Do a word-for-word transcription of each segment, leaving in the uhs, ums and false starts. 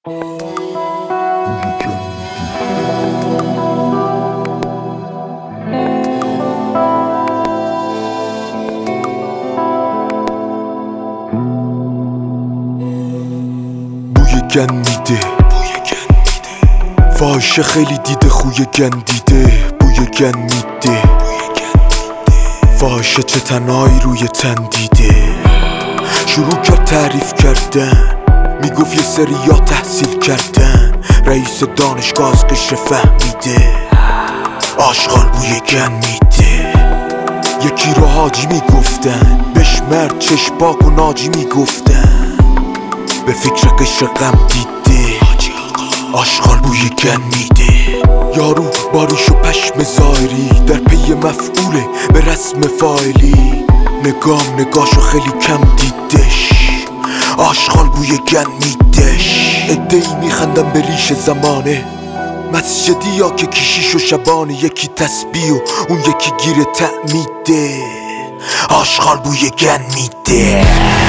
بوی گندیده فاحشه خیلی دیده خوی گندیده بوی گند میده فاحشه چه تنهایی روی تن دیده شروع کرد تعریف کردن میگفت یه سریا تحصیل کردن رئیس دانشگاه از قشر فهمیده آشغال بوی گند میده یکی رو حاجی میگفتن بهش مرد چشم پاک و ناجی میگفتن به فکر قشر غم دیده آشغال بوی گند میده یارو باریش و پشم ظاهری در پی مفعوله به رسم فاعلی نگام نگاشو خیلی کم دیدش آشغال بوی گند میدش عده‌ای میخندن به ریش زمانه مسجدی یا که کشیش و شبانه یکی تسبیح و اون یکی گیر تعمیده آشغال بوی گند میده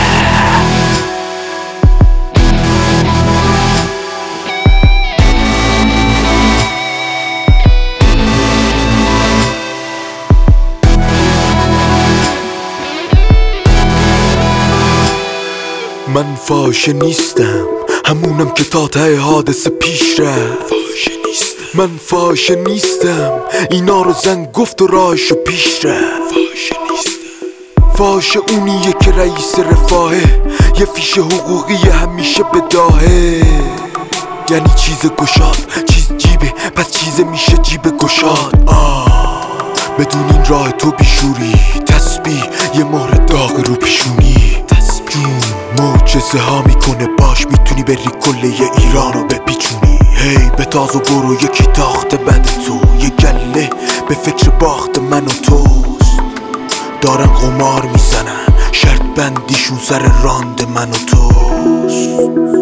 من فاحشه نیستم همونم که تا ته حادثه پیش رفت من فاحشه نیستم اینا رو زن گفت و راهشو پیش رفت فاحشه اونیه که رئیس رفاهه یه فیش حقوقی همیشه به داهه یعنی چیز گشاد چیز جیبه پس چیز میشه جیب گشاد آه بدون این راه تو بیشوری تسبیح یه مهر داغ رو پیشونی جون معجزه ها میکنه باش میتونی بری کله ی ایرانو بپیچونی هی به تاز و برو یکی تاخته بد تو یه گله به فکر باخت من و توست دارن قمار میزنن شرط بندیشون سر راند من و توست